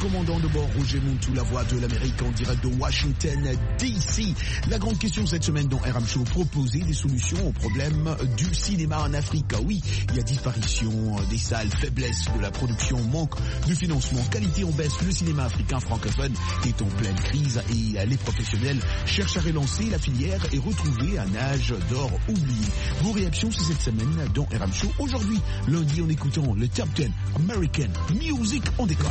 commandant de bord Roger Montou, la voix de l'Amérique en direct de Washington DC. La grande question cette semaine dans RM Show, proposer des solutions aux problèmes du cinéma en Afrique. Oui, il y a disparition des salles, faiblesse de la production, manque de financement, qualité en baisse. Le cinéma africain francophone est en pleine crise et les professionnels cherchent à relancer la filière et retrouver un âge d'or oublié. Vos réactions c'est cette semaine dans RM Show. Aujourd'hui, lundi, en écoutant le Top 10 American Music, on décolle.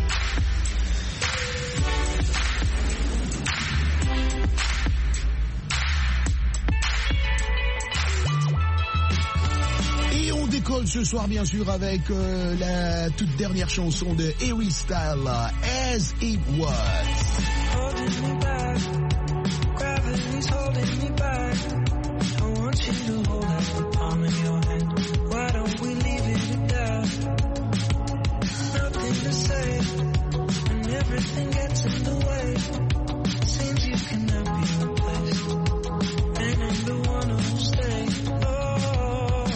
Et on décolle ce soir bien sûr avec la toute dernière chanson de Harry Styles, As It Was. Holding me back, gravity's holding me back. I want you to hold out the palm of your hand. Why don't we leave it there? Nothing to say, and everything gets in the way. Seems you cannot be replaced, and I'm the one who'll stay. Oh,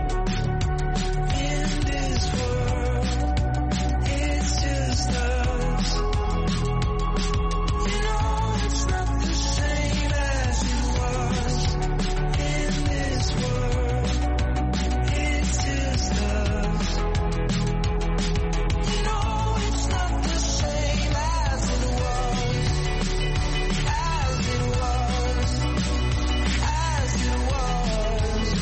in this world, it's just us. You know it's not the same as it was. In this world, it's just us. You know it's not the same as it was. As it was. As it was.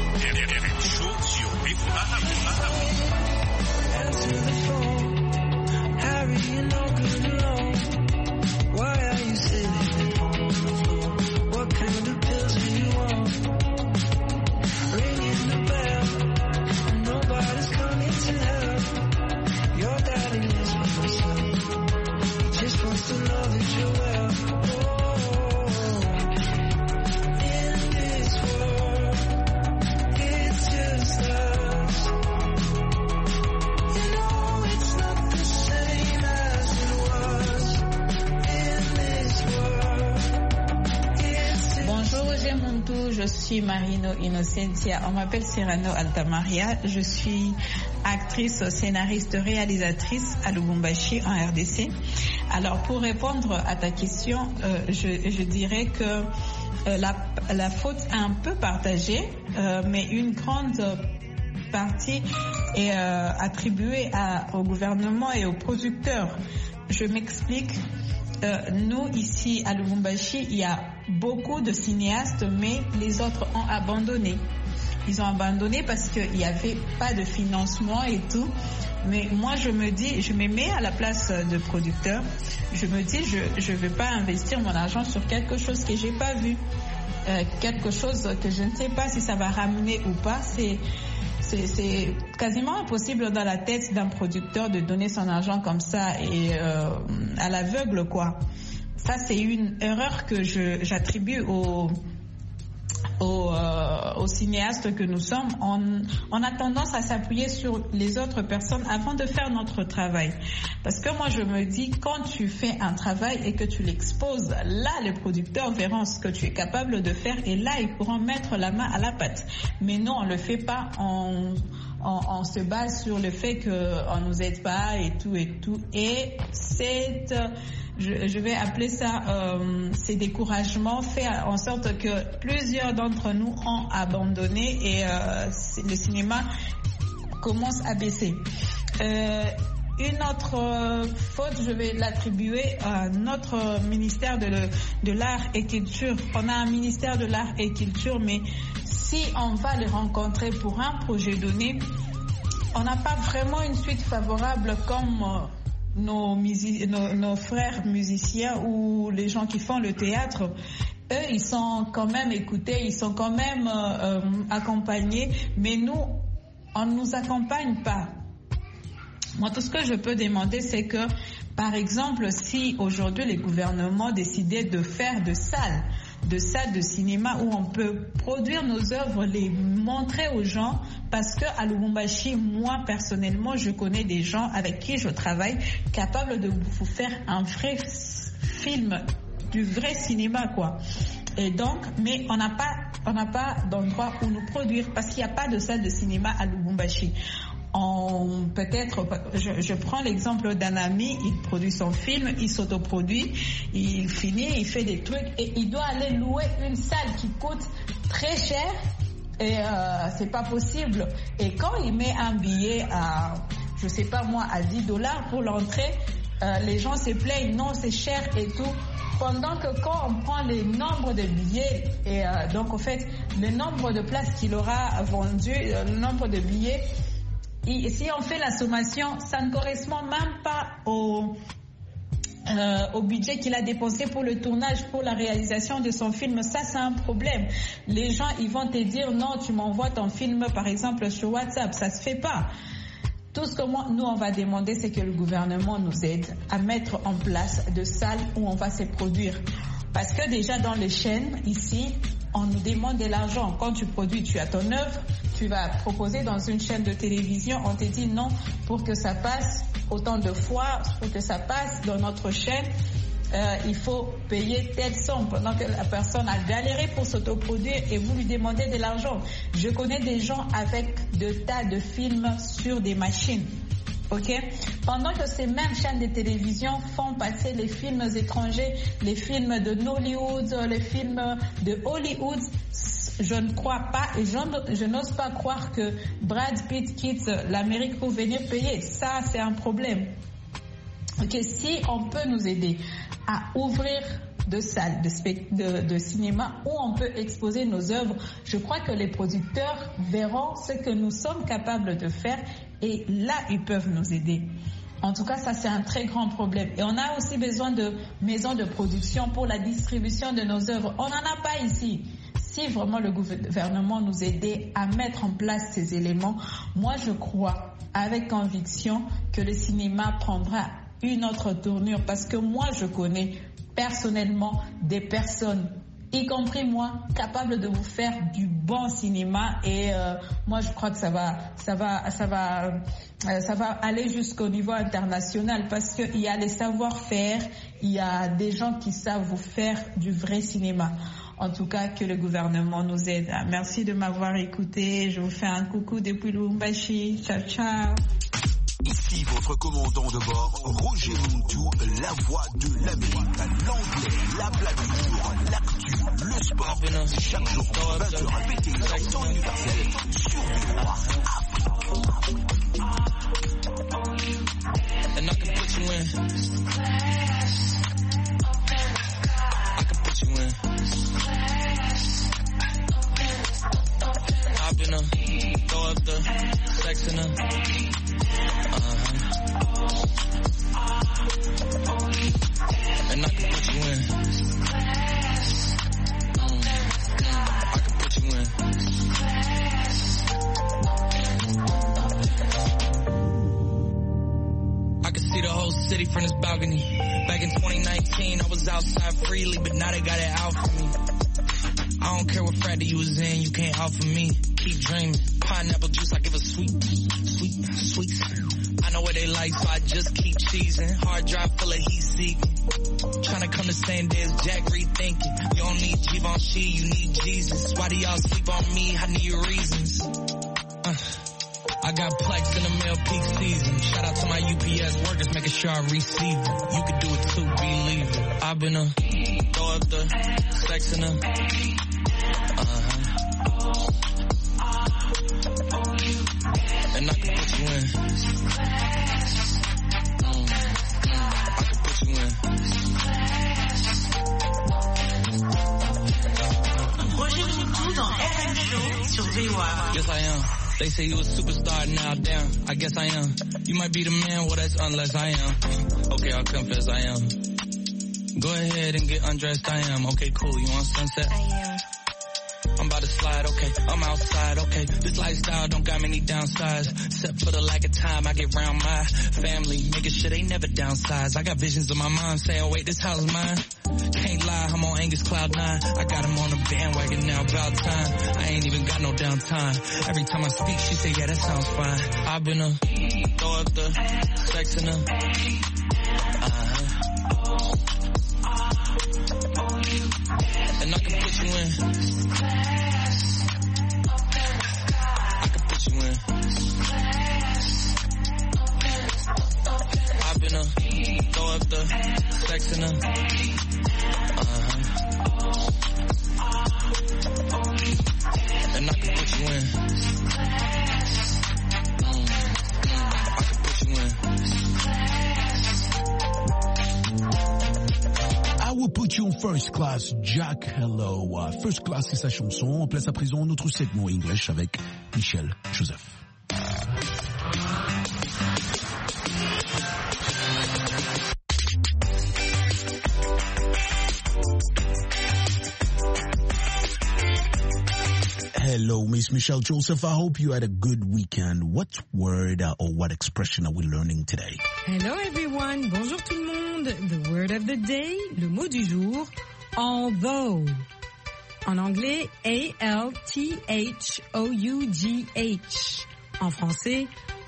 Answer the phone. Harry, you're no good alone. Why are you sitting at home on the floor? What kind of pills do you want? Ringing the bell, and nobody's coming to help. Your daddy lives with himself. He just wants to know that you're well. Oh, in this world, it's just us. You know it's not the same as it was. In this world, it's just Bonjour Roger Montou, je suis Marino Innocentia, on m'appelle Cyrano Altamaria, je suis actrice, scénariste, réalisatrice à Lubumbashi en RDC. Alors pour répondre à ta question, je dirais que la faute est un peu partagée, mais une grande partie est attribuée au gouvernement et aux producteurs. Je m'explique. Nous, ici à Lubumbashi, il y a beaucoup de cinéastes, mais les autres ont abandonné. Ils ont abandonné parce qu'il n'y avait pas de financement et tout. Mais moi, je me dis, je me mets à la place de producteur. Je me dis, je ne vais pas investir mon argent sur quelque chose que je n'ai pas vu. Quelque chose que je ne sais pas si ça va ramener ou pas. C'est quasiment impossible dans la tête d'un producteur de donner son argent comme ça et à l'aveugle, quoi. Ça, c'est une erreur que j'attribue aux cinéastes que nous sommes. On a tendance à s'appuyer sur les autres personnes avant de faire notre travail. Parce que moi, je me dis, quand tu fais un travail et que tu l'exposes, là, les producteurs verront ce que tu es capable de faire et là, ils pourront mettre la main à la pâte. Mais non, on le fait pas. On se base sur le fait qu'on nous aide pas et tout. Et je vais appeler ça ces découragements fait en sorte que plusieurs d'entre nous ont abandonné et le cinéma commence à baisser. Une autre faute, je vais l'attribuer à notre ministère de l'art et culture. On a un ministère de l'art et culture, mais si on va les rencontrer pour un projet donné, on n'a pas vraiment une suite favorable comme nos frères musiciens ou les gens qui font le théâtre. Eux, ils sont quand même écoutés, ils sont quand même accompagnés, mais nous, on ne nous accompagne pas. Moi, tout ce que je peux demander, c'est que, par exemple, si aujourd'hui les gouvernements décidaient de faire de salles de cinéma où on peut produire nos œuvres, les montrer aux gens, parce que à Lubumbashi, moi personnellement, je connais des gens avec qui je travaille capables de vous faire un vrai film, du vrai cinéma, quoi. Et donc, mais on n'a pas d'endroit où nous produire parce qu'il n'y a pas de salle de cinéma à Lubumbashi. peut-être, je prends l'exemple d'un ami, il produit son film, il s'autoproduit, il finit, il fait des trucs et il doit aller louer une salle qui coûte très cher et c'est pas possible. Et quand il met un billet à, je sais pas moi, à $10 pour l'entrée, les gens se plaignent, non c'est cher et tout. Pendant que quand on prend les nombres de billets et donc en fait le nombre de places qu'il aura vendu, le nombre de billets, si on fait la sommation, ça ne correspond même pas au budget qu'il a dépensé pour le tournage, pour la réalisation de son film. Ça, c'est un problème. Les gens, ils vont te dire non, tu m'envoies ton film par exemple sur WhatsApp. Ça se fait pas. Tout ce que nous, on va demander, c'est que le gouvernement nous aide à mettre en place de salles où on va se produire. Parce que déjà dans les chaînes, ici, on nous demande de l'argent. Quand tu produis, tu as ton œuvre, tu vas proposer dans une chaîne de télévision, on te dit non, pour que ça passe autant de fois, pour que ça passe dans notre chaîne, il faut payer telle somme pendant que la personne a galéré pour s'autoproduire et vous lui demandez de l'argent. Je connais des gens avec de tas de films sur des machines. Ok? Pendant que ces mêmes chaînes de télévision font passer les films étrangers, les films de Nollywood, les films de Hollywood, je ne crois pas et je n'ose pas croire que Brad Pitt quitte l'Amérique pour venir payer. Ça, c'est un problème. Ok, si on peut nous aider à ouvrir de salles de cinéma où on peut exposer nos œuvres, je crois que les producteurs verront ce que nous sommes capables de faire et là, ils peuvent nous aider. En tout cas, ça, c'est un très grand problème. Et on a aussi besoin de maisons de production pour la distribution de nos œuvres. On n'en a pas ici. Si vraiment le gouvernement nous aidait à mettre en place ces éléments, moi, je crois avec conviction que le cinéma prendra une autre tournure parce que moi, je connais personnellement des personnes, y compris moi, capables de vous faire du bon cinéma et moi je crois que ça va aller jusqu'au niveau international parce qu'il y a les savoir-faire, il y a des gens qui savent vous faire du vrai cinéma. En tout cas, que le gouvernement nous aide. Merci de m'avoir écouté. Je vous fais un coucou depuis Lubumbashi. Ciao, ciao. Ici votre commandant de bord, Roger Montou, la voix de l'Amérique, l'anglais, la plature, l'actu, le sport, chaque jour, 20h répété, en temps universel, sur VOA Afrique. And I can put you in. I can put you in. Hop in her, throw up the sex in her. And I can put you in. I can put you in. I can see the whole city from this balcony. Back in 2019, I was outside freely, but now they got it out for me. I don't care what frat you was in, you can't offer me. Keep dreaming. Pineapple juice, I give a sweet. I know what they like, so I just keep cheesing. Hard drive full of heat seeking. Tryna come the same day as Jack rethinking. You don't need Givenchy, you need Jesus. Why do y'all sleep on me? I need reasons. I got plex in the mail peak season. Shout out to my UPS workers, making sure I receive it. You can do it too, believe it. I've been throw up the sex in her. And I can put you in. I can put you in. Roger Montou dans RM Show sur VOA. Yes, I am. They say you a superstar now, damn. I guess I am. You might be the man, well that's unless I am. Okay, I'll confess I am. Go ahead and get undressed, I am. Okay, cool, you want sunset? I am. I'm about to slide, okay, I'm outside, okay. This lifestyle don't got many downsides. Except for the lack of time I get around my family. Making sure they never downsize. I got visions of my mom saying, wait, this house is mine. Can't lie, I'm on Angus Cloud 9. I got him on the bandwagon now, about time. I ain't even got no downtime. Every time I speak, she say, yeah, that sounds fine. I've been throw up the sex in her. And I can put you in. I can put you in. texting her. And I can put you in. I can put you in. I will put you in first class, Jack Hello. First class, c'est sa chanson. On place à présent notre segment English avec Michel Joseph. Hello, Miss Michelle Joseph. I hope you had a good weekend. What word or what expression are we learning today? Hello everyone. Bonjour tout le monde. The word of the day, le mot du jour, although. En anglais, A-L-T-H-O-U-G-H. En français,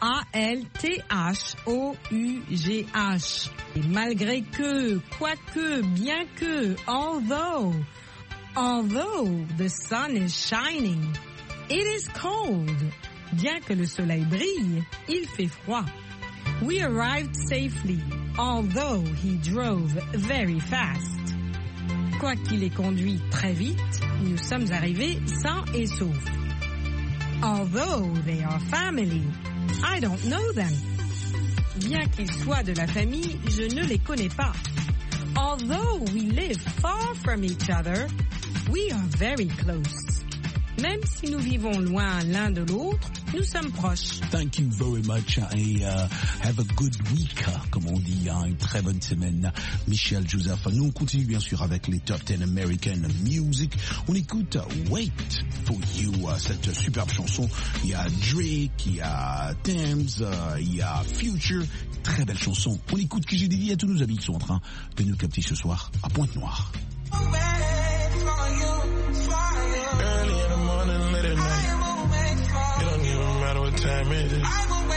A-L-T-H-O-U-G-H. Et malgré que, quoique, bien que, although the sun is shining, it is cold. Bien que le soleil brille, il fait froid. We arrived safely, although he drove very fast. Quoiqu'il ait conduit très vite, nous sommes arrivés sains et saufs. Although they are family, I don't know them. Bien qu'ils soient de la famille, je ne les connais pas. Although we live far from each other, we are very close. Même si nous vivons loin l'un de l'autre, nous sommes proches. Thank you very much et have a good week, comme on dit, une très bonne semaine. Michel Joseph, nous on continue bien sûr avec les Top 10 American Music. On écoute Wait For You, cette superbe chanson. Il y a Drake, il y a Thames, il y a Future. Très belle chanson. On écoute que j'ai dédié à tous nos amis qui sont en train de nous capter ce soir à Pointe-Noire. Early in the morning, late at night. It don't even matter what time it is.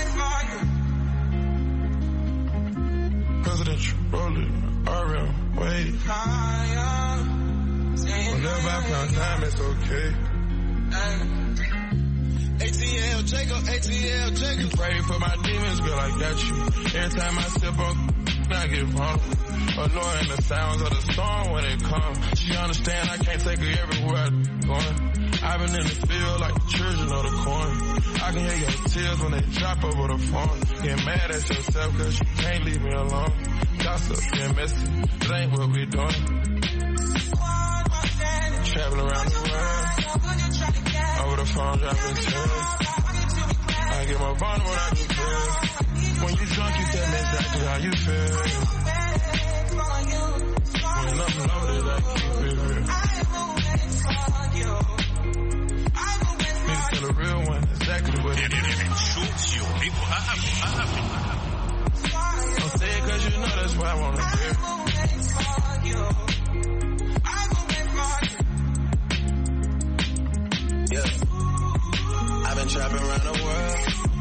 Presidential rolling, RM, wait. Whenever I found time, it's okay. ATL Jacob. You pray for my demons, girl, I got you. Every time I sip on, I get vulnerable. Annoying the sounds of the storm when it comes. She understand I can't take her everywhere I'm going. I've been in the field like the children of the corn. I can hear your tears when they drop over the phone. Get mad at yourself cause you can't leave me alone. Gossip and messy, it ain't what we doing. Traveling around the world, over the phone dropping tears. I get more vulnerable when I do pills. When you drunk you tell me exactly how you feel. When I'm loaded I keep it real. Need to tell a real one exactly what it is. Don't say it cause you know that's what I wanna hear. Yeah, I've been trapping around the world.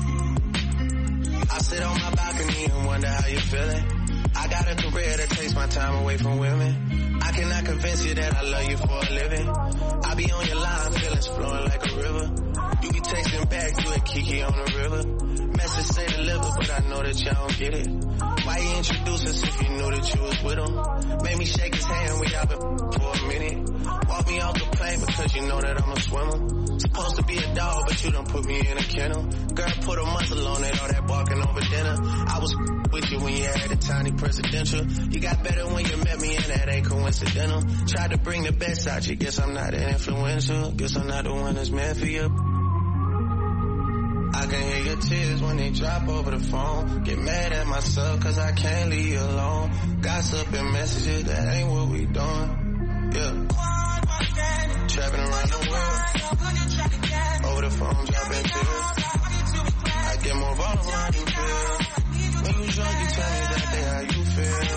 I sit on my balcony and wonder how you feeling. I got a career that takes my time away from women. I cannot convince you that I love you for a living. I be on your line, feelings flowing like a river. You be texting back, you and Kiki on the river. Message say deliver, but I know that y'all don't get it. Why you introduce us if you knew that you was with him? Made me shake his hand, we out been for a minute. Walk me off the plane because you know that I'm a swimmer. Supposed to be a dog, but you done put me in a kennel. Girl, put a muzzle on it, all that barking over dinner. I was with you when you had a tiny presidential. You got better when you met me and that ain't coincidental. Tried to bring the best out you, guess I'm not that influential. Guess I'm not the one that's meant for you. I can hear your tears when they drop over the phone. Get mad at myself cause I can't leave you alone. Gossip and messages, that ain't what we doing. Yeah. Trapping around the world. Over the phone, dropping tears. I get more vulnerable when you feel. When you drunk, you tell me exactly how you feel.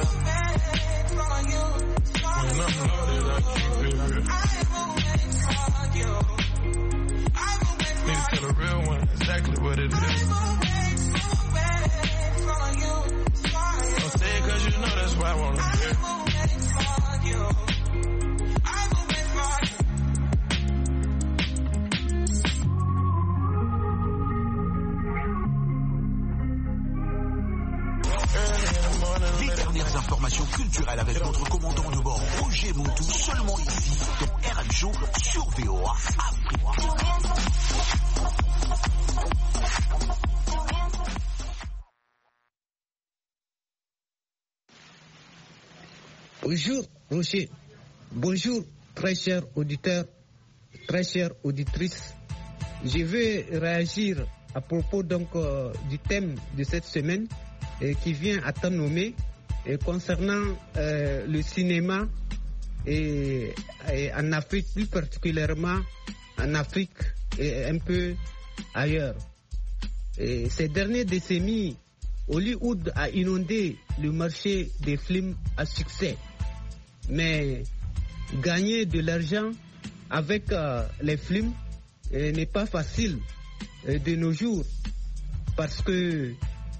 When I'm loaded, I keep it real. Need to tell a real one exactly what it is. Don't say it cause you know that's what I wanna hear. Les dernières dernières informations culturelles avec notre commandant de bord, Roger Montou, seulement ici, dans RM Show, sur VOA Afrique. Bonjour Roger, bonjour très chers auditeurs, très chères auditrices. Je vais réagir à propos donc du thème de cette semaine qui vient à temps nommé concernant le cinéma et en Afrique, plus particulièrement en Afrique et un peu ailleurs. Et ces dernières décennies, Hollywood a inondé le marché des films à succès. Mais gagner de l'argent avec les films n'est pas facile de nos jours parce que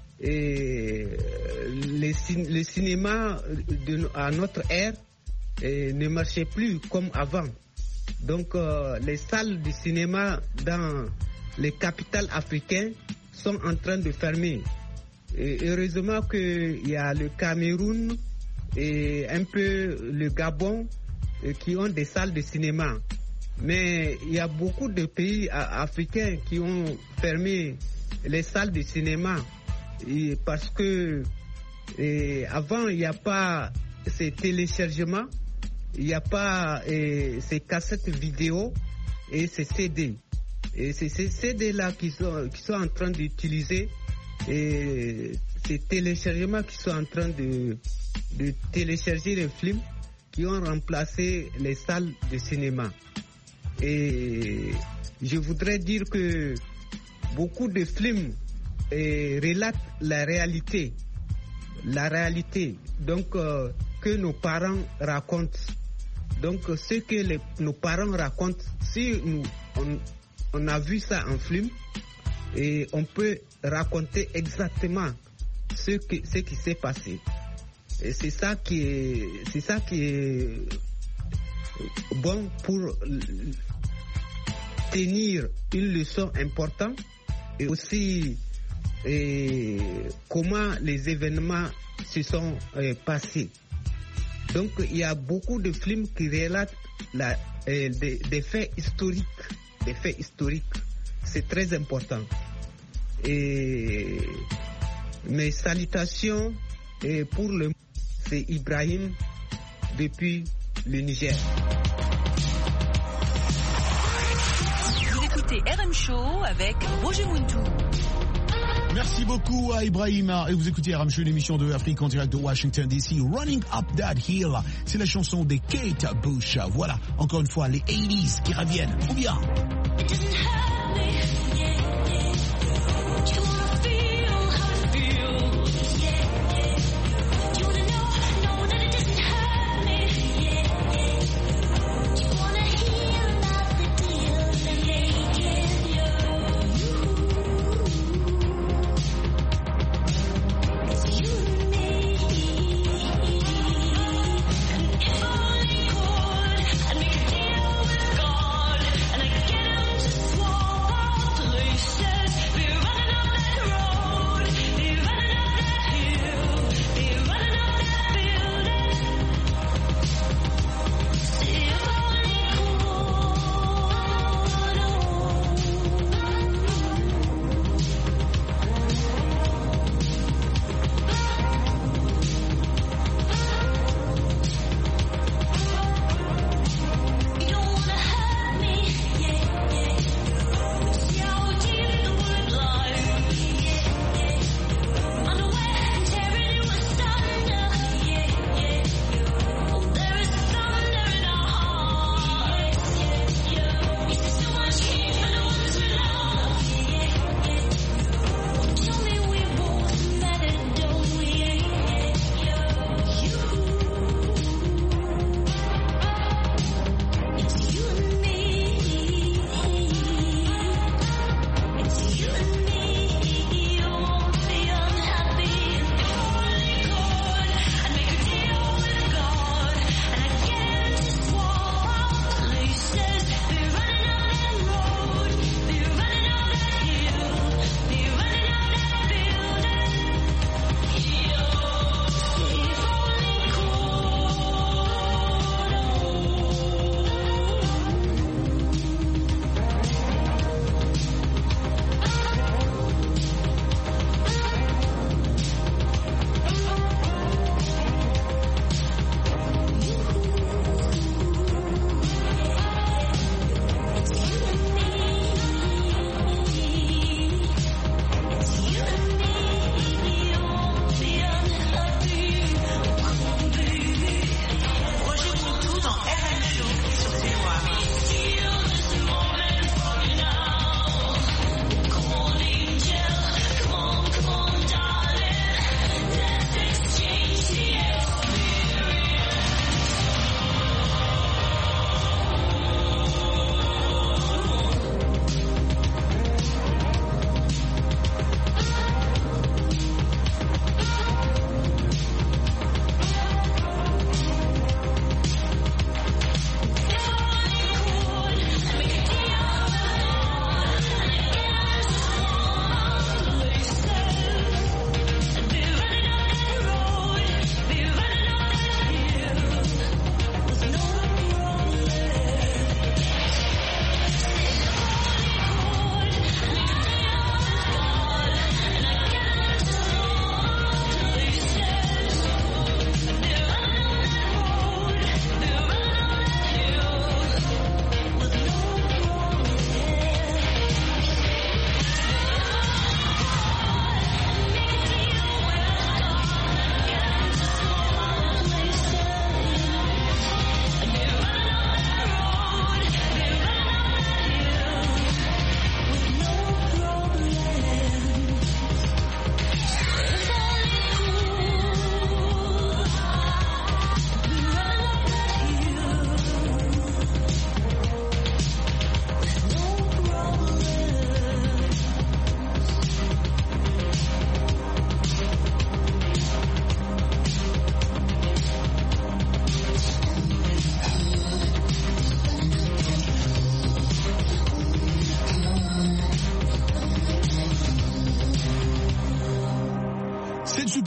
le cinéma à notre ère ne marchait plus comme avant. Donc les salles de cinéma dans les capitales africaines sont en train de fermer. Et heureusement qu'il y a le Cameroun et un peu le Gabon qui ont des salles de cinéma. Mais il y a beaucoup de pays africains qui ont fermé les salles de cinéma parce que avant il n'y a pas ces téléchargements, il n'y a pas ces cassettes vidéo et ces CD. Et c'est ces CD-là qui sont en train d'utiliser et ces téléchargements qui sont en train de télécharger les films qui ont remplacé les salles de cinéma. Et je voudrais dire que beaucoup de films relatent la réalité donc que nos parents racontent. Donc ce que nos parents racontent, si on a vu ça en film, et on peut raconter exactement ce qui s'est passé. Et c'est ça qui est bon pour tenir une leçon importante et aussi comment les événements se sont passés. Donc il y a beaucoup de films qui relatent des faits historiques. C'est très important. Et mes salutations pour c'est Ibrahim depuis le Niger. Vous écoutez RM Show avec Roger Montou. Merci beaucoup à Ibrahim. Et vous écoutez RM Show, l'émission de Afrique en direct de Washington DC. Running Up That Hill, c'est la chanson de Kate Bush. Voilà, encore une fois, les 80s qui reviennent. Ou bien... And I get out to swap out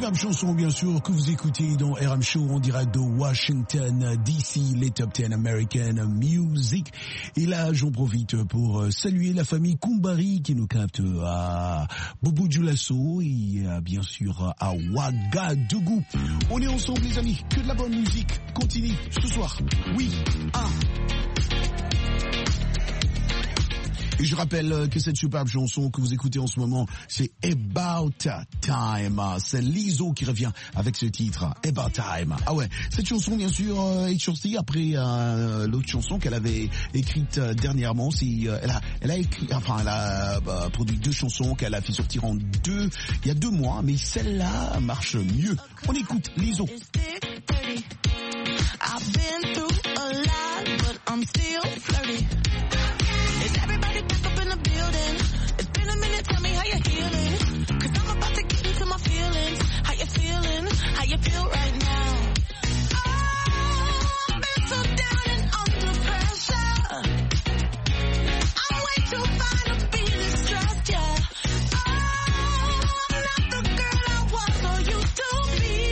superbe chanson, bien sûr, que vous écoutez dans RM Show en direct de Washington, D.C., les Top 10 American Music. Et là, j'en profite pour saluer la famille Kumbari qui nous capte à Bobo-Dioulasso et bien sûr à Ouagadougou. On est ensemble, les amis. Que de la bonne musique continue ce soir. Oui, Et je rappelle que cette superbe chanson que vous écoutez en ce moment, c'est About Time. C'est Lizzo qui revient avec ce titre, About Time. Ah ouais, cette chanson bien sûr est sortie après l'autre chanson qu'elle avait écrite dernièrement. Elle a produit 2 chansons qu'elle a fait sortir il y a 2 mois, mais celle-là marche mieux. On écoute Lizzo. I've been through a lot, but I'm still flirty. Is everybody back up in the building? It's been a minute, tell me how you're healing. Cause I'm about to get into my feelings. How you feeling? How you feel right now? Oh, I've been so down and under pressure. I'm way too fine to be distressed, yeah. Oh, I'm not the girl I was or used to be.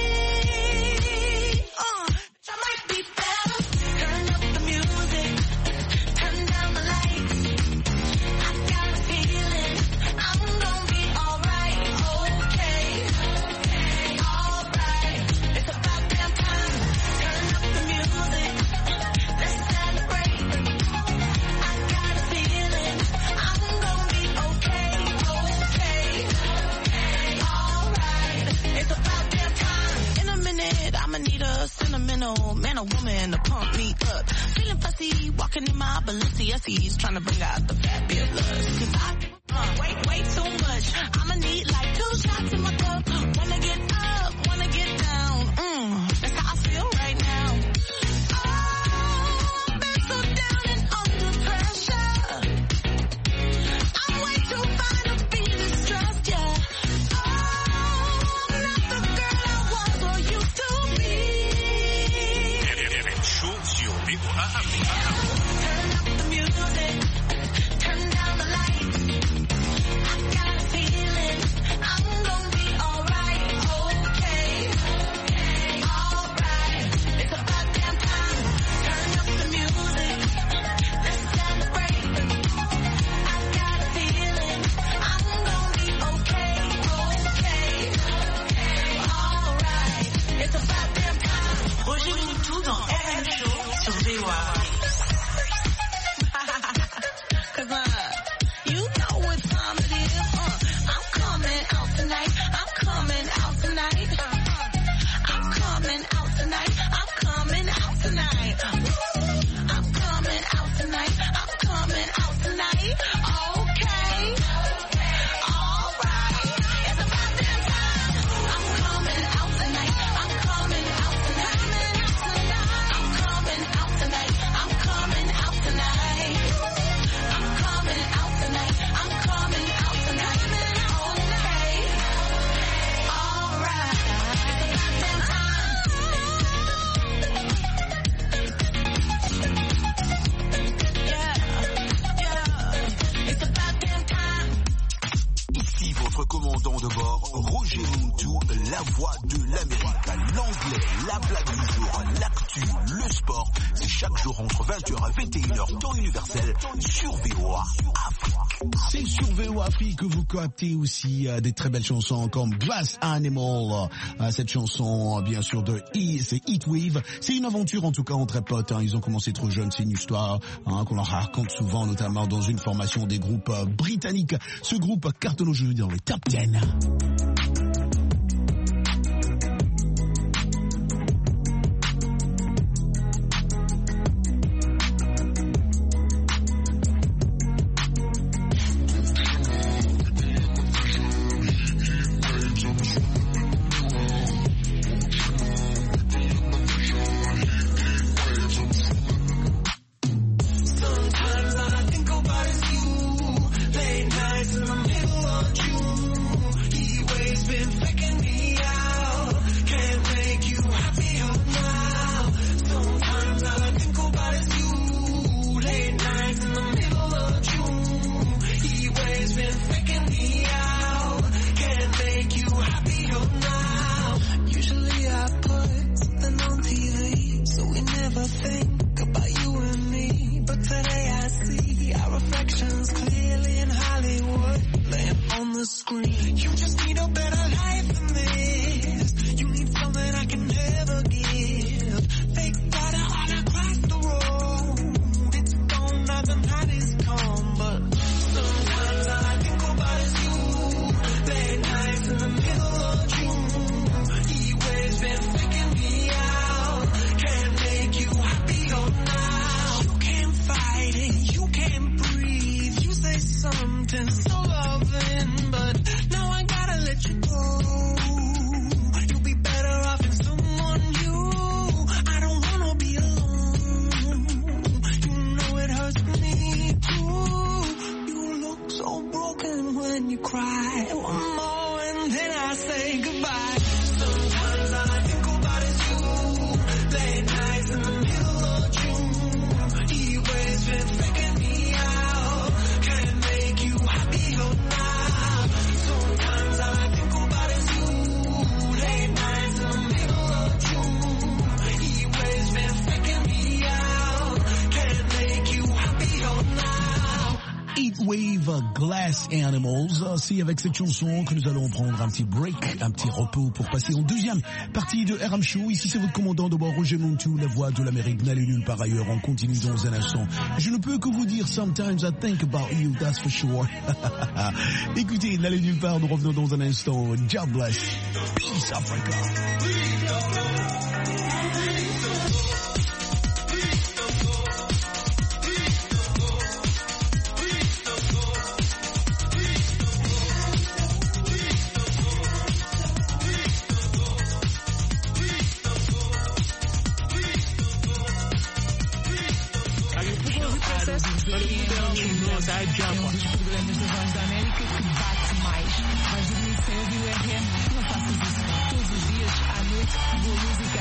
I might be better. Turn up the music. Turn down the lights. I got a feeling I'm gonna be alright. Okay. Alright. It's about damn time. Turn up the music. Let's celebrate. I got a feeling I'm gonna be okay. Alright. It's about damn time. In a minute, I'ma need a sentimental man or woman to pump me up. Feeling fussy, walking in my Balenciennes, trying to bring out the fabulous. Cause I way too much. I'ma need like 2 shots in my cup. Wanna get up, wanna get down. That's how I feel right now. Oh, I've been so down and under pressure. I'm way too fine to be distressed, yeah. Oh, I'm not the girl I was or used to be. Turn up the music, turn down the lights. I got a feeling I'm gonna be alright, okay. Alright, it's about damn time. Turn up the music, let's celebrate. I got a feeling I'm gonna be okay. Alright, it's about damn time. Rejoignez tout dans RM Show sur VOA. Cause you know what time it is. I'm coming out tonight. I'm coming out tonight. I'm coming out tonight. I'm coming out tonight. I'm coming out tonight. I'm coming out tonight. Okay. Alright. It's about damn time. I'm coming out tonight. I'm coming out tonight. I'm coming out tonight. I'm coming out tonight. I'm coming out tonight. I'm coming out tonight. Okay. Alright. It's about damn time. Yeah. It's about damn time. Ici votre commandant de bord, Roger Muntu, la voix de l'Amérique, l'anglais, la blague du jour, l'actu, le sport. C'est chaque jour entre 20h et 21h, temps universel, sur VOA Afrique. C'est sur VOA Afrique que vous captez aussi des très belles chansons comme Glass Animal. Cette chanson, bien sûr, c'est Heatwave. C'est une aventure, en tout cas, entre potes. Ils ont commencé trop jeunes. C'est une histoire qu'on leur raconte souvent, notamment dans une formation des groupes britanniques. Ce groupe cartonne aujourd'hui dans les Top 10. Sometimes all I think about is you. Late nights in the middle of June. He waits Glass Animals. C'est avec cette chanson que nous allons prendre un petit break, un petit repos pour passer en deuxième partie de RM Show. Ici, c'est votre commandant de bord, Roger Montou, la voix de l'Amérique. N'allez nulle part ailleurs. On continue dans un instant. Je ne peux que vous dire, sometimes I think about you, that's for sure. Écoutez, n'allez nulle part. Nous revenons dans un instant. God bless. Peace, Africa. Inside Job. Um dos programas da Voz da América que bate mais. Vais dormir cedo e o RM não faças isso. Todos os dias, à noite, boa música.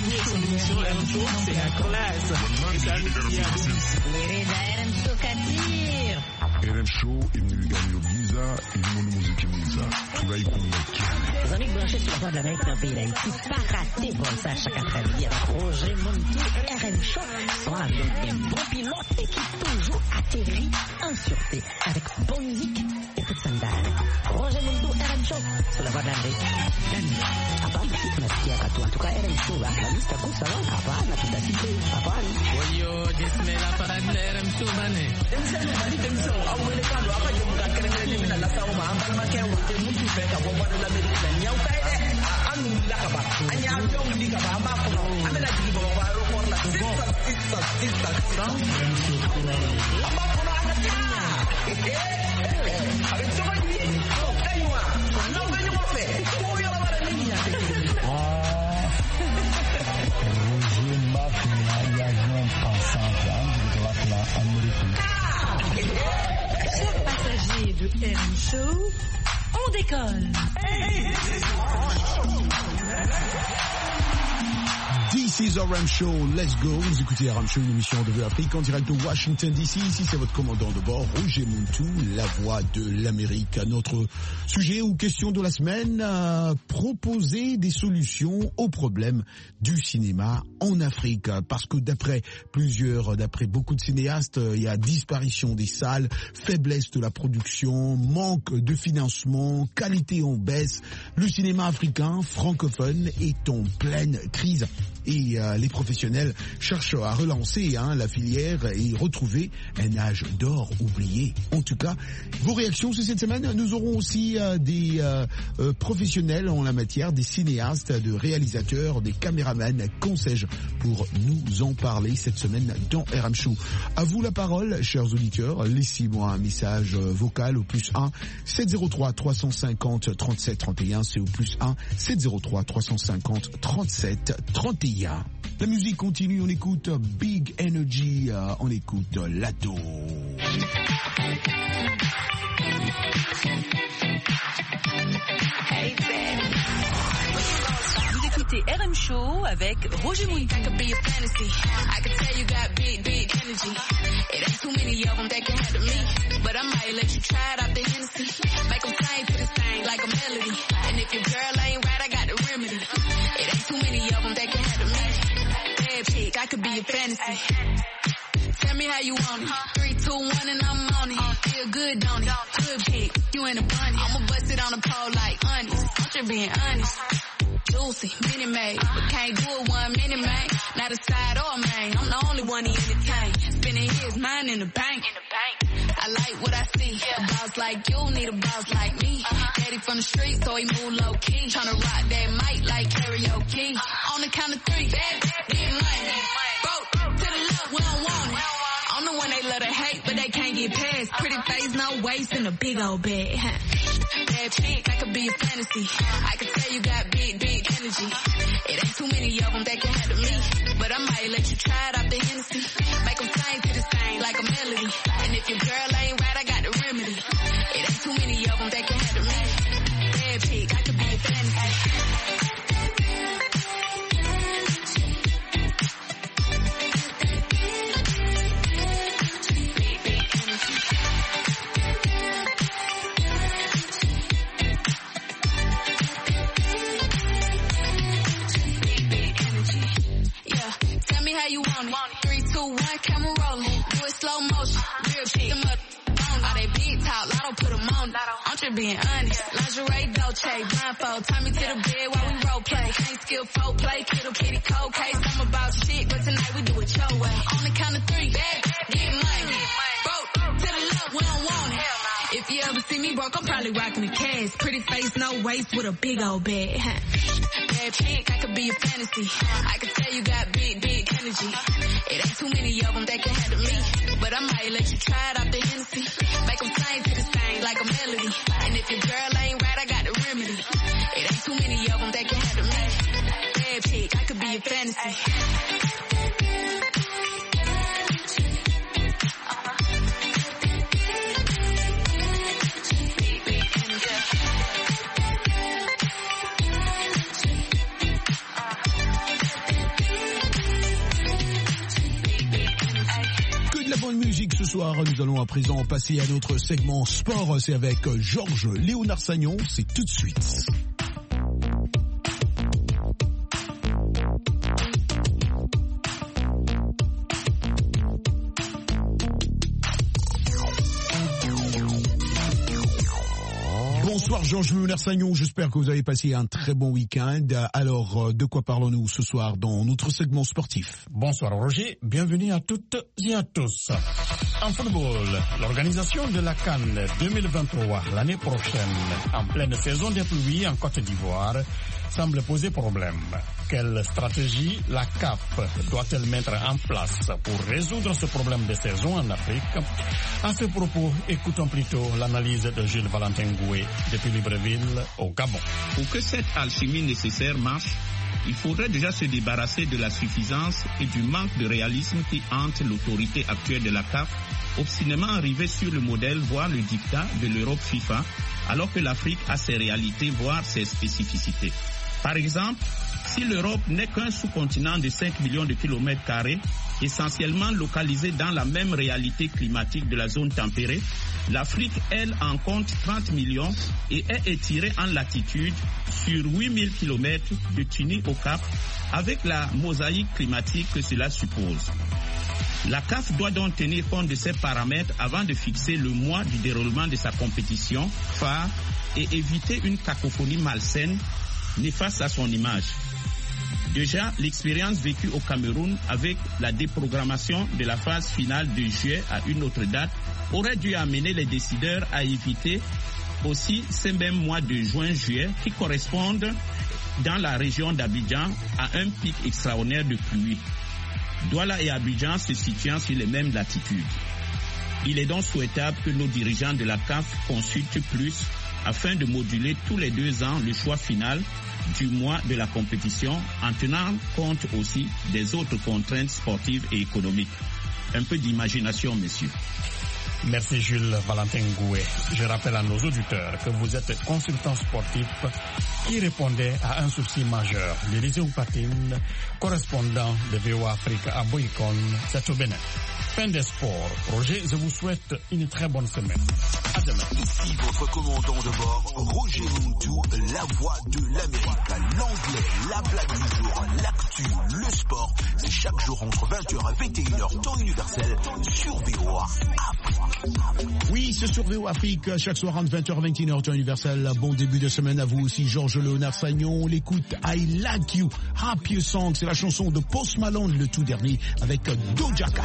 RM Show imnigani visa imunu muziki mwiza tunaikumbaki. Les amis branchés sur la Voix de l'Amérique dans le pays d'Haïti, pas raté pour ça chaque après-midi avec Roger Montou et RM Show sont avec des bons pilotes et qui toujours atterrit en sûreté avec bonne musique et toute sandale. Roger Montou, RM Show sur la Voix de l'Amérique. Hapana nasikia watu en tout cas RM Show la lista kusa wala hapana tutasikia hapana. Wayo jismela para RM Show bane. Demsema bali demsema au wele kando hapa je mtakere mimi na lasa wa ambal make wote mtu feka kwa Voix de l'Amérique na nyau kaide anu lakaba anya yo ndika ba ba ko amela jiki ba ba ro por la sister aba ko na ana avec ça va dire aywa non mais je m'en fais pour y avoir la ligne Chers passagers de RM Show, on décolle. This is RM Show, let's go. Vous écoutez RM Show, une émission de Afrique en direct de Washington DC. Ici, c'est votre commandant de bord, Roger Montou, la voix de l'Amérique. Notre sujet ou question de la semaine, proposer des solutions aux problèmes du cinéma en Afrique. Parce que d'après beaucoup de cinéastes, il y a disparition des salles, faiblesse de la production, manque de financement, qualité en baisse. Le cinéma africain francophone est en pleine crise. Et les professionnels cherchent à relancer la filière et retrouver un âge d'or oublié. En tout cas, vos réactions sur cette semaine. Nous aurons aussi des professionnels en la matière, des cinéastes, des réalisateurs, des caméramans, qu'en sais-je, pour nous en parler cette semaine dans RM Show. À vous la parole, chers auditeurs. Laissez-moi un message vocal au +1 703 350 37 31. C'est au +1 703 350 37 31. La musique continue, on écoute Big Energy, on écoute Lato. Vous écoutez RM Show avec Roger Montou. That could be a fantasy. I could tell you got big energy. It ain't too many of them that can handle me. But I might let you try it out the Hennessy. Make them sing to this thing like a melody. And if your girl ain't right, I got the remedy. It ain't too many of them that can handle me. Bad chick, I could be a fantasy. Tell me how you want it. 3, 2, 1 and I'm on it. Feel good, don't it? Good pick, you in a bunny. I'ma bust it on the pole like honest. I'm just being honest. Juicy, mini made, but can't do it 1 minute, man. Not a side or a main. I'm the only one he entertain. Spending his mind in the bank. I like what I see. A boss like you need a boss like me. Daddy from the street, so he move low key. Tryna rock that mic like karaoke. On the count of 3, get money. Broke to the left, we don't want it. I'm the one they love to hate, but they can't get past. Pretty face, no waist, and a big old bag. Bad chick, I could be a fantasy. I could tell you got big energy. It ain't too many of them that can handle me. But I might let you try it out the Hennessy. Make them sing to this thing like a melody. And if your girl ain't right, I got the remedy. It ain't too many of them that can handle me. Bad chick, I could be a fantasy. How you want it? 3, 2, 1, camera rolling. Do it slow motion. Real shit. Them up on. All they big talk, Lotto put them on. I'm just being honest. Lingerie, Dolce, blindfold. Tie me to the bed while we role play. Can't skill folk play, kittle kitty cold case. I'm about shit, but tonight we do it your way. On the count of three, bad, get money. Broke to the left, we don't want it. If you ever see me broke, I'm probably rocking the cash. Pretty face, no waist, with a big old bag. Bad pink, I could be a fantasy. I could tell you got big, big energy. It ain't too many of them that can handle me. But I might let you try it off the Hennessy. Make them sing to the same like a melody. And if your girl ain't right, I got the remedy. It ain't too many of them that can handle me. Bad pink, I could be a fantasy. Musique ce soir, nous allons à présent passer à notre segment sport, c'est avec Georges Léonard Sagnon, c'est tout de suite. Bonsoir Georges Léonard Sagnon, j'espère que vous avez passé un très bon week-end. Alors, de quoi parlons-nous ce soir dans notre segment sportif? Bonsoir Roger, bienvenue à toutes et à tous. En football, l'organisation de la CAN 2023 l'année prochaine, en pleine saison des pluies en Côte d'Ivoire, semble poser problème. Quelle stratégie la CAF doit-elle mettre en place pour résoudre ce problème de saison en Afrique? À ce propos, écoutons plutôt l'analyse de Gilles Valentin Goué depuis Libreville au Gabon. Pour que cette alchimie nécessaire marche, il faudrait déjà se débarrasser de la suffisance et du manque de réalisme qui hante l'autorité actuelle de la CAF, obstinément arrivée sur le modèle, voire le dictat de l'Europe FIFA, alors que l'Afrique a ses réalités, voire ses spécificités. Par exemple, si l'Europe n'est qu'un sous-continent de 5 millions de kilomètres carrés, essentiellement localisé dans la même réalité climatique de la zone tempérée, l'Afrique, elle, en compte 30 millions et est étirée en latitude sur 8000 kilomètres de Tunis au Cap, avec la mosaïque climatique que cela suppose. La CAF doit donc tenir compte de ces paramètres avant de fixer le mois du déroulement de sa compétition phare et éviter une cacophonie malsaine néfaste à son image. Déjà, l'expérience vécue au Cameroun avec la déprogrammation de la phase finale de juillet à une autre date aurait dû amener les décideurs à éviter aussi ces mêmes mois de juin-juillet qui correspondent dans la région d'Abidjan à un pic extraordinaire de pluie. Douala et Abidjan se situant sur les mêmes latitudes. Il est donc souhaitable que nos dirigeants de la CAF consultent plus afin de moduler tous les 2 ans le choix final du mois de la compétition en tenant compte aussi des autres contraintes sportives et économiques. Un peu d'imagination, messieurs. Merci Jules Valentin Goué. Je rappelle à nos auditeurs que vous êtes consultant sportif qui répondait à un souci majeur. L'Élysée Oupatine, correspondant de VOA Afrique à Boycon, c'est au Bénin. Fin des sports. Roger, je vous souhaite une très bonne semaine. À demain. Ici votre commandant de bord, Roger Muntou, la voix de l'Amérique. L'anglais, la blague du jour, l'actu, le sport. C'est chaque jour entre 20h et 21h, temps universel, sur VOA Afrique. Oui, c'est sur VOA Afrique, chaque soir entre 20h et 21h, temps universel. Bon début de semaine à vous aussi, Georges Léonard Sagnon. On l'écoute, I Like You, Happy Song. C'est la chanson de Post Malone, le tout dernier, avec Doja Cat.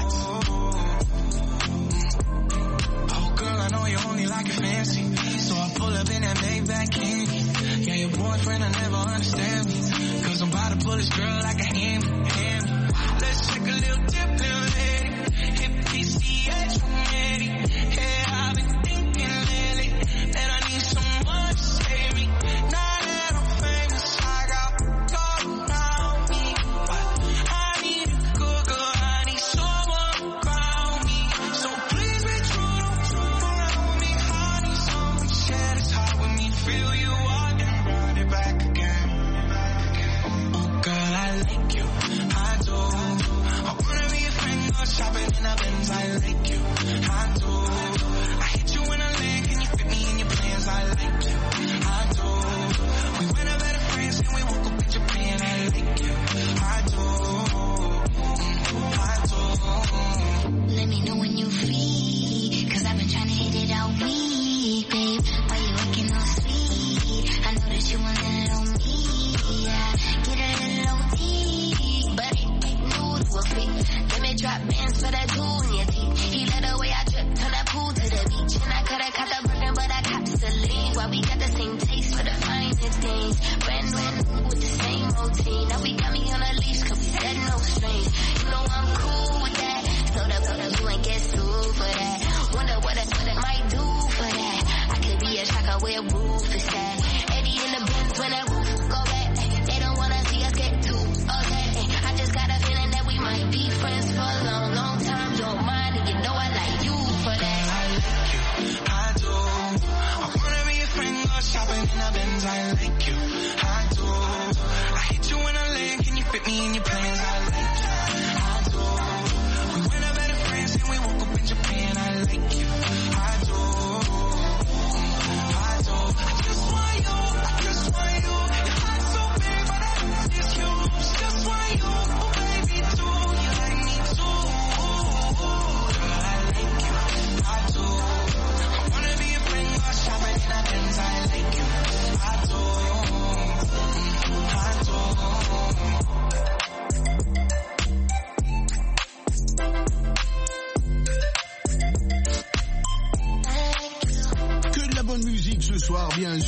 Oh girl, I know you only like it fancy, so I pull up in that Maybach candy. Yeah, your boyfriend will never understand me, cause I'm about to pull this girl like a hand. Let's take a little dip, little lady. Hit PCH from Eddie. Yeah, I've been thinking lately that I need someone to save me. Now that I'm famous, I got gold around me, but I need a good girl, I need someone around me. So please be true, don't true around me. I need someone to share this heart with me, feel you out and run it back again. Oh girl, I like you.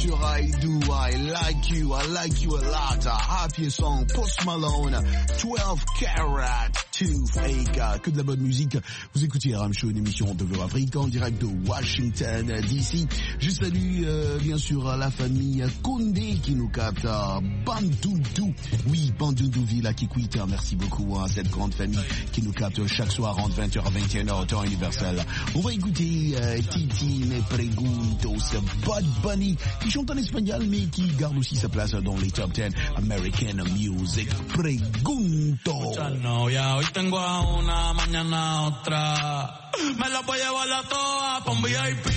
sur I Do, I Like You a Lot, Happy Song, Post Malone, 12 Karat, Tooth Ache, que de la bonne musique. Vous écoutez RM Show, une émission de Voix Afrique en direct de Washington DC. Je salue bien sûr la famille Koundé qui nous capte, Bandundu, oui, Bandundu-Ville à Kikwit, merci beaucoup à cette grande famille qui nous capte chaque soir entre 20h à 21h, temps universel. On va écouter Titi Me Preguntos, Bad Bunny, qui chante en espagnol mais qui garde aussi sa place dans les top 10 American Music. Pregunto. Novia, hoy tengo a una, mañana a otra. Me la voy a llevar a todas pa' un VIP,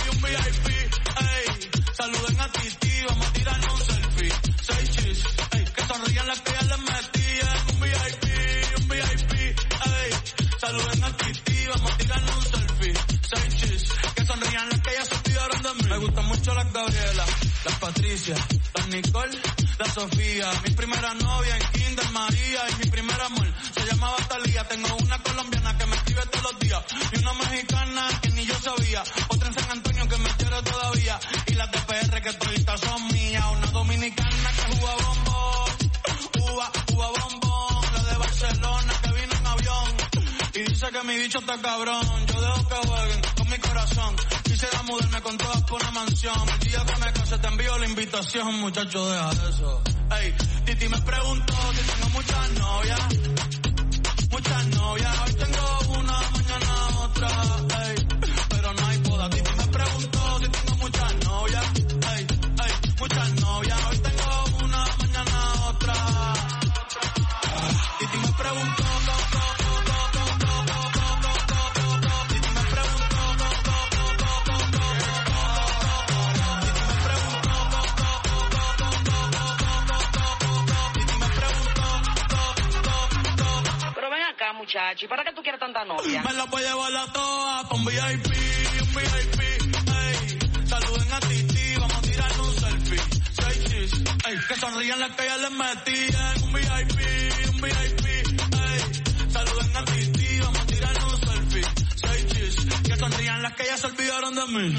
ey. Saluden a Titi, vamos a tirarnos un selfie. 6 chis, ey. Que sonrían las que ya les metí en un VIP, ey. Saluden a Titi, vamos a tirarnos un selfie. 6 chis, que sonrían las que ya se olvidaron de mí. Me gustan mucho las Gabriela, las Patricia, las Nicole, la Sofía. Mi primera novia en Kinder María y mi primer amor se llamaba Talía. Tengo una colombiana que me escribe todos los días y una mexicana que ni yo sabía. Otra en San Antonio que me quiere todavía y las de PR que toditas son mías. Una dominicana que juega bombón, la de Barcelona que vino en avión y dice que mi bicho está cabrón. Yo dejo que jueguen con mi corazón. Quisiera mudarme con todas por una mansión. El día que me case te envío la invitación, muchacho, deja eso. Ey, Titi me preguntó si tengo muchas novias. Hoy tengo una, mañana otra. Ey, pero no hay boda. Titi me preguntó si tengo muchas novias. Ey, muchas novias. Hoy tengo una, mañana otra. Titi me preguntó. Muchacho, ¿y para qué tú quieres tanta novia? Me la voy a llevar a todas pa' un VIP, ey. Saluden a Titi, vamos a tirarnos un selfie. 6 chis, ey. Que sonrían las que ya les metí en un VIP, ey. Saluden a Titi, vamos a tirarnos un selfie. 6 chis, que sonrían las que ya se olvidaron de mí.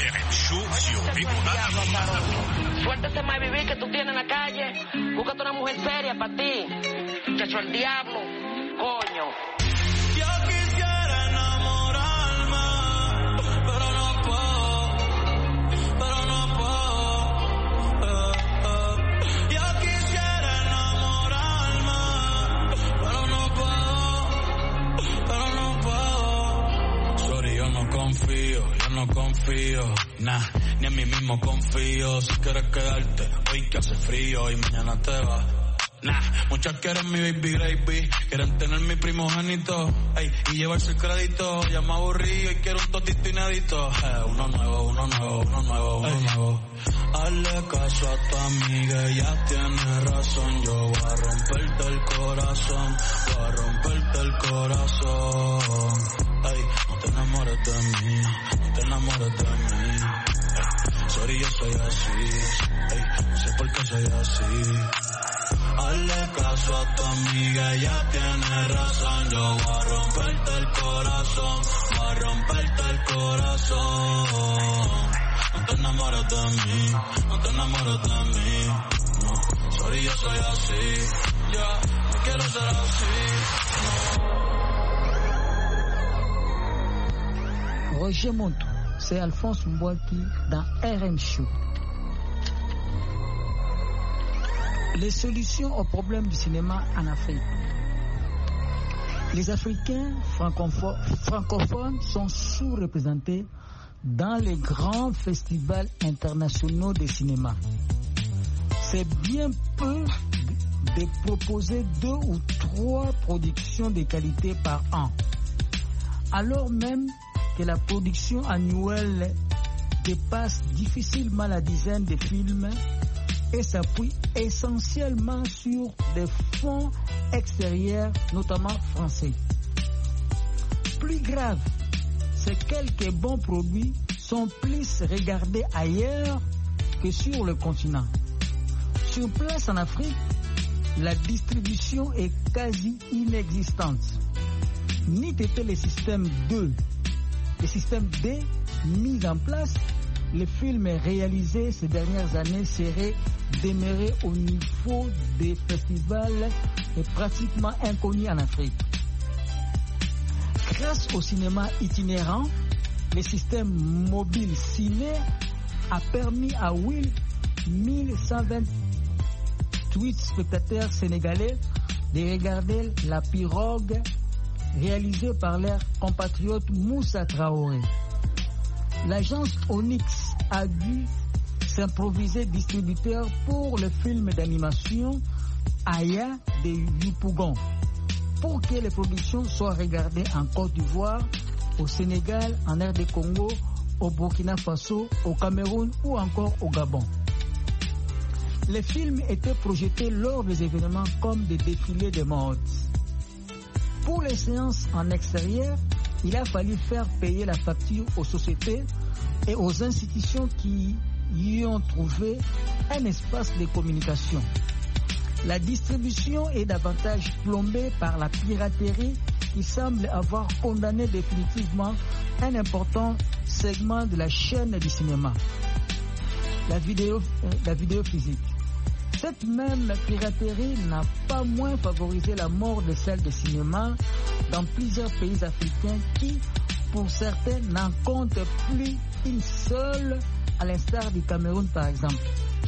Suerte ese más vivir que tú tienes en la calle. Búscate una mujer seria para ti. Chacho, el diablo. Coño. Yo quisiera enamorarme, pero no puedo. Yo quisiera enamorarme, pero no puedo. Sorry, yo no confío, nah, ni en mí mismo confío. Si quieres quedarte, hoy que hace frío y mañana te vas. Nah, muchas quieren mi baby gravy, quieren tener mi primogénito, ey, y llevarse el crédito. Ya me aburrí y quiero un totito inédito. Uno nuevo. Hazle caso a tu amiga, ella tiene razón. Yo voy a romperte el corazón, Ey, no te enamores de mí, Sorry, yo soy así, ey, no sé por qué soy así. Hazle caso a tu amiga, ella tiene razón. Yo voy a romperte el corazón, No te enamores de mí, no. Sorry, yo soy así, ya, no quiero ser así, no. Roger Montou, c'est Alphonse Mbouaki dans RM Show. Les solutions aux problèmes du cinéma en Afrique. Les Africains francophones sont sous-représentés dans les grands festivals internationaux de cinéma. C'est bien peu de proposer 2 ou 3 productions de qualité par an, alors même que la production annuelle dépasse difficilement la dizaine de films et s'appuie essentiellement sur des fonds extérieurs, notamment français. Plus grave, c'est que quelques bons produits sont plus regardés ailleurs que sur le continent. Sur place en Afrique, la distribution est quasi inexistante. Ni était le système D mis en place, les films réalisés ces dernières années seraient demeurés au niveau des festivals et pratiquement inconnus en Afrique. Grâce au cinéma itinérant, le système mobile ciné a permis à 1128 spectateurs sénégalais de regarder La Pirogue, réalisée par leur compatriote Moussa Traoré. L'agence Onyx a dû s'improviser distributeur pour le film d'animation Aya de Yopougon pour que les productions soient regardées en Côte d'Ivoire, au Sénégal, en RD Congo, au Burkina Faso, au Cameroun ou encore au Gabon. Les films étaient projetés lors des événements comme des défilés de mode. Pour les séances en extérieur, il a fallu faire payer la facture aux sociétés et aux institutions qui y ont trouvé un espace de communication. La distribution est davantage plombée par la piraterie qui semble avoir condamné définitivement un important segment de la chaîne du cinéma, la vidéo physique. Cette même piraterie n'a pas moins favorisé la mort des salles de cinéma dans plusieurs pays africains qui, pour certains, n'en comptent plus une seule, à l'instar du Cameroun par exemple.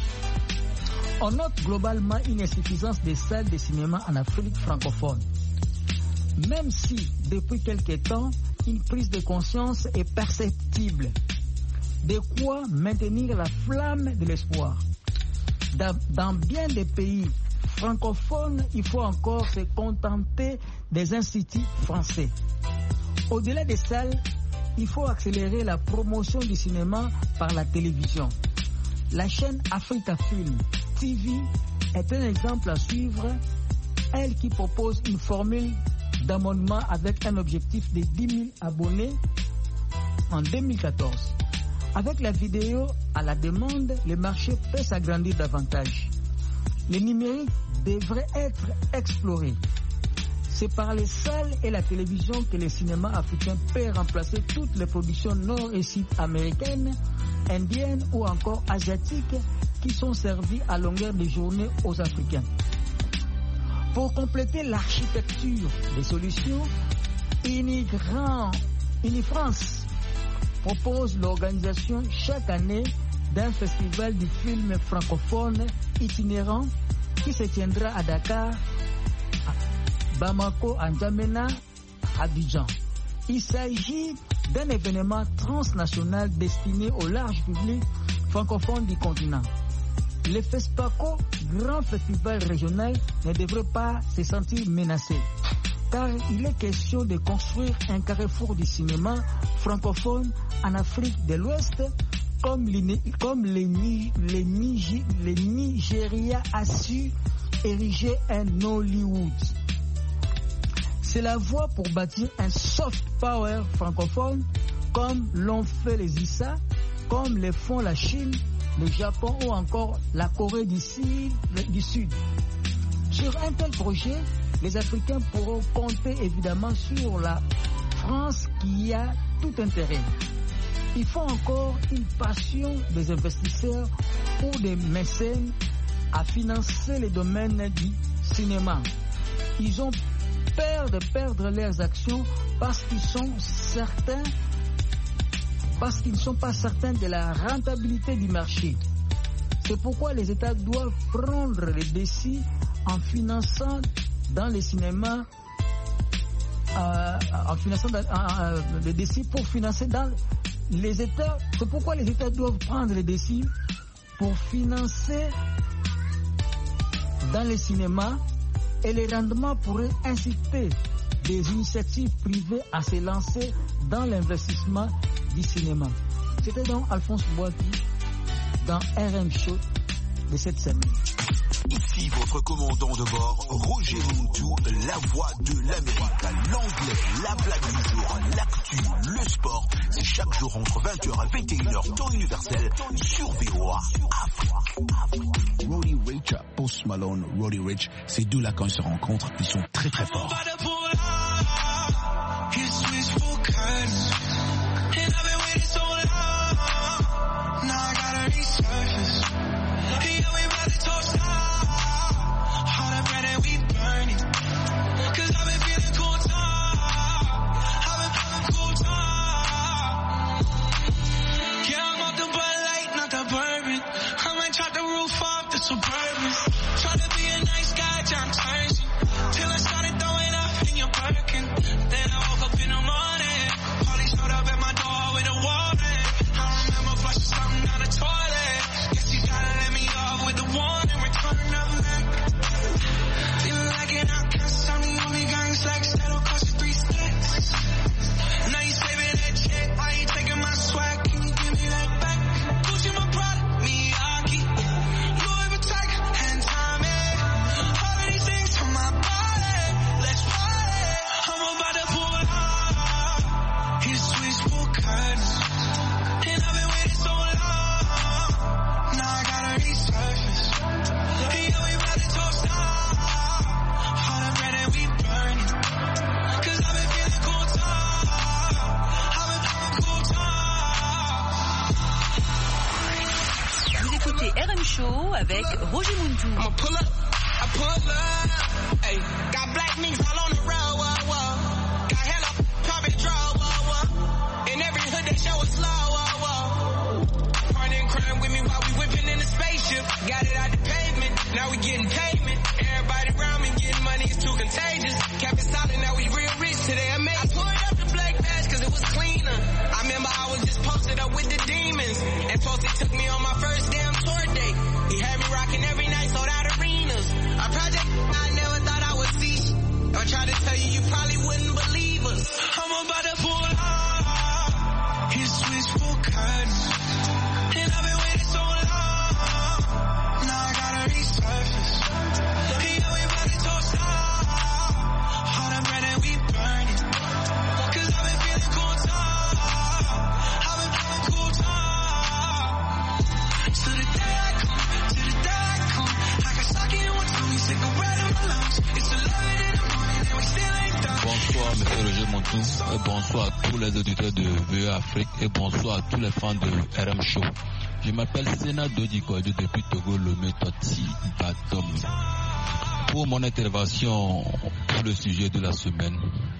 On note globalement une insuffisance des salles de cinéma en Afrique francophone. Même si, depuis quelque temps, une prise de conscience est perceptible. De quoi maintenir la flamme de l'espoir. Dans bien des pays francophones, il faut encore se contenter des instituts français. Au-delà des salles, il faut accélérer la promotion du cinéma par la télévision. La chaîne Africa Film TV est un exemple à suivre, elle qui propose une formule d'abonnement avec un objectif de 10 000 abonnés en 2014. Avec la vidéo à la demande, le marché peut s'agrandir davantage. Le numérique devrait être exploré. C'est par les salles et la télévision que le cinéma africain peut remplacer toutes les productions nord- et sud-américaines, indiennes ou encore asiatiques qui sont servies à longueur de journée aux Africains. Pour compléter l'architecture des solutions, Unifrance propose l'organisation chaque année d'un festival du film francophone itinérant qui se tiendra à Dakar, Bamako, N'Djamena, Abidjan. Il s'agit d'un événement transnational destiné au large public francophone du continent. Le FESPACO, grand festival régional, ne devrait pas se sentir menacé, car il est question de construire un carrefour du cinéma francophone en Afrique de l'Ouest, comme le Nigeria a su ériger un Hollywood. C'est la voie pour bâtir un soft power francophone, comme l'ont fait les ISA, comme le font la Chine, le Japon ou encore la Corée du Sud. Sur un tel projet, les Africains pourront compter évidemment sur la France qui y a tout intérêt. Il faut encore une passion des investisseurs ou des mécènes à financer les domaines du cinéma. Ils ont peur de perdre leurs actions parce qu'ils ne sont pas certains de la rentabilité du marché. C'est pourquoi les États doivent prendre les décis en finançant dans les cinémas, les décis pour financer dans les États. C'est pourquoi les États doivent prendre les décis pour financer dans les cinémas, et les rendements pourraient inciter des initiatives privées à se lancer dans l'investissement du cinéma. C'était donc Alphonse Boaki dans RM Show de cette semaine. Ici votre commandant de bord, Roger Montou, la voix de l'Amérique. L'anglais, la blague du jour, l'actu, le sport. C'est chaque jour entre 20h et 21h, temps universel, sur VOA Afrique. Roddy Ricch, Post Malone, Roddy Ricch, ces deux-là quand ils se rencontrent, ils sont très très forts. avec Roger Muntu. I'ma pull up, I pull up. Hey, got black minks all on the road, whoa, whoa. Got hella private draw, whoa, whoa. In every hood they show us love, whoa, whoa. Partner in crime with me while we whipping in the spaceship. Got it out the pavement, now we getting payment. Everybody around me getting money, it's too contagious. Kept it solid, now we real rich today. I pulled up the black badge cause it was cleaner. I remember I was just posted up with the demons. And Posty took me on my first damn tour date. He had me rocking every night, sold out arenas. A project I never thought I would see. I tried to tell you, you probably wouldn't believe us. I'm about to pull up. His switch for curtains. And I've been waiting so long. Now I gotta resurface. He always about to toast up. All the bread and we burn it. Cause I've been feeling cool talk. I've been feeling cool talk. So the day I come, I got stuck in one time, cigarette in my lungs. It's 11 in the morning and we still ain't done. Bonsoir M. Roger Montou, et bonsoir à tous les auditeurs de VE Afrique et bonsoir à tous les fans de RM Show. Je m'appelle Sena Dodi Koidou depuis Togo, Lomé Toti Batom. Pour mon intervention pour le sujet de la semaine,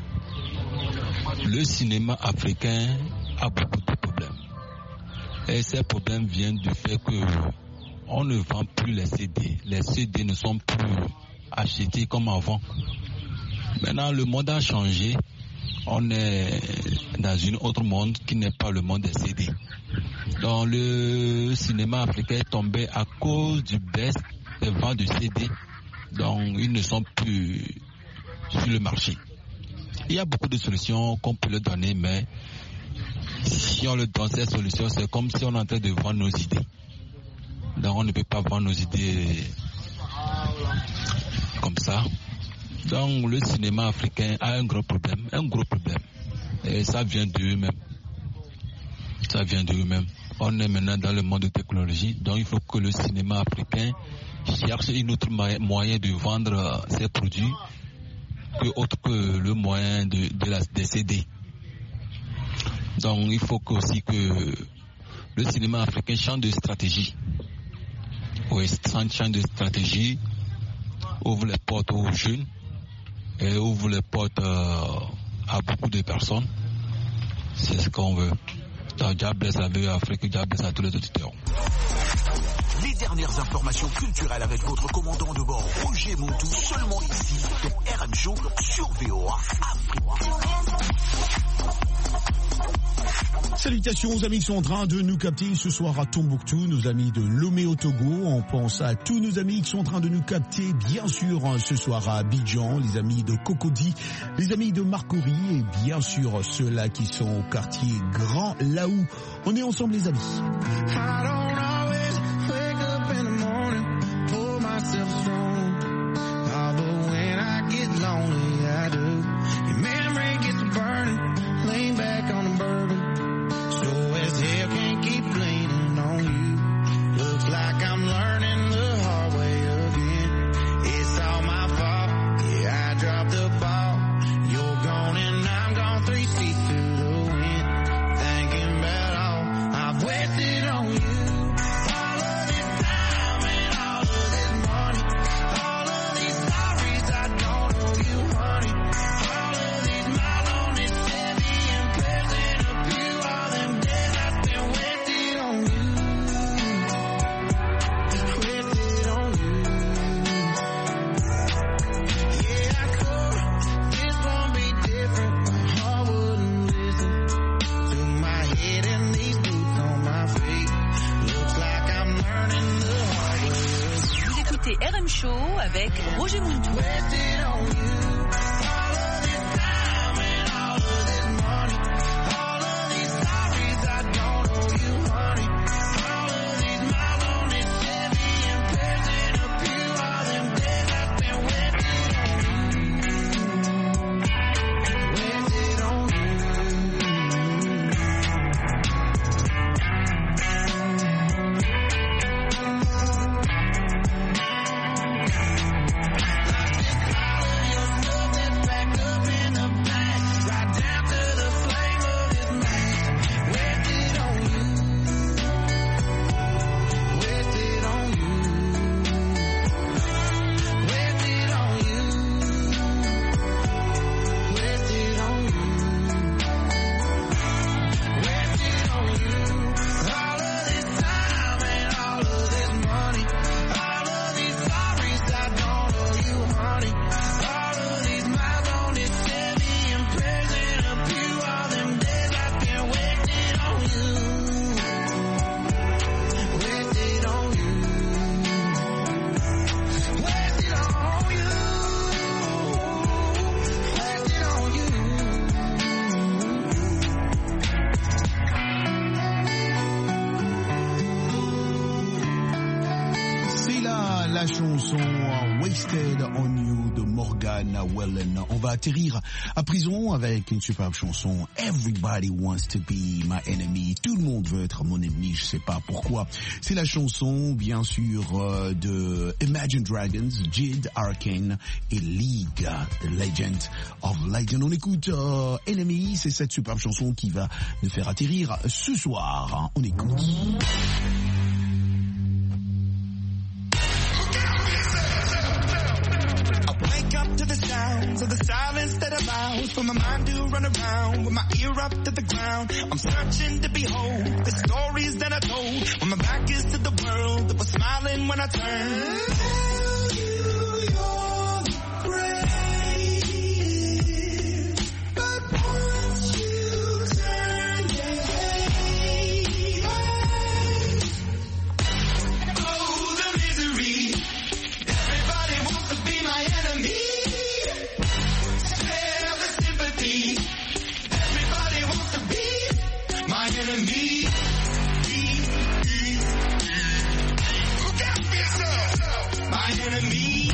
le cinéma africain a beaucoup de problèmes. Et ces problèmes viennent du fait que on ne vend plus les CD. Les CD ne sont plus achetés comme avant. Maintenant, le monde a changé. On est dans un autre monde qui n'est pas le monde des CD. Donc, le cinéma africain est tombé à cause du baisse des ventes de CD. Donc, ils ne sont plus sur le marché. Il y a beaucoup de solutions qu'on peut leur donner, mais si on leur donne ces solutions, c'est comme si on est en train de vendre nos idées. Donc, on ne peut pas vendre nos idées comme ça. Donc, le cinéma africain a un gros problème. Et ça vient d'eux-mêmes. On est maintenant dans le monde de technologie, donc il faut que le cinéma africain cherche une autre moyen de vendre ses produits autre que le moyen des CD. Donc, il faut aussi que le cinéma africain change de stratégie. Oui, change de stratégie, ouvre les portes aux jeunes et ouvre les portes à beaucoup de personnes. C'est ce qu'on veut. Donc, Dieu blesse la VE Afrique, Dieu blesse à tous les auditeurs. Les dernières informations culturelles avec votre commandant de bord, Roger Montou, seulement ici, dans RM Show sur VOA Afrique. Salutations aux amis qui sont en train de nous capter ce soir à Tombouctou, nos amis de Lomé au Togo. On pense à tous nos amis qui sont en train de nous capter, bien sûr, ce soir à Abidjan, les amis de Cocody, les amis de Marcory et bien sûr ceux-là qui sont au quartier Grand Laou. On est ensemble les amis. RM Show avec Roger Muntu. chanson Wasted on You de Morgan Wallen. On va atterrir à prison avec une superbe chanson Everybody Wants to Be My Enemy. Tout le monde veut être mon ennemi, je sais pas pourquoi. C'est la chanson bien sûr de Imagine Dragons, Jid Arcane et League, The Legend of Legend. On écoute Enemy, c'est cette superbe chanson qui va nous faire atterrir ce soir. On écoute. Up to the sounds of the silence that allows for my mind to run around with my ear up to the ground. I'm searching to behold the stories that I told when my back is to the world that was smiling when I turned. Tell you you're great, but once you turn your head, oh the misery. Everybody wants to be my enemy. Everybody wants to be my enemy. Look out for yourself. My enemy.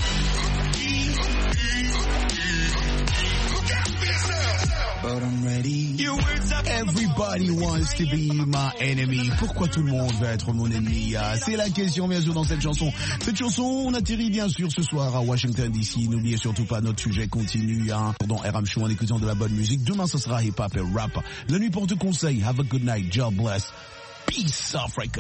Look out for yourself. But I'm ready. Your words up. Everybody wants to be my enemy. Pourquoi tout le monde veut être mon ennemi? C'est la question bien sûr dans cette chanson. Cette chanson, on atterrit bien sûr ce soir à Washington DC. N'oubliez surtout pas, notre sujet continue dans RM Show en écoutant de la bonne musique. Demain, ce sera hip-hop et rap. La nuit porte conseil. Have a good night. God bless. Peace, Africa.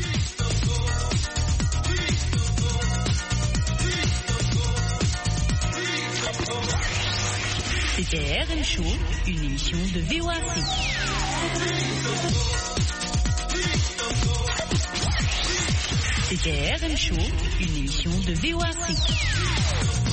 C'était RM Show, une émission de VOAC. C'était RM Show, une émission de VOAC.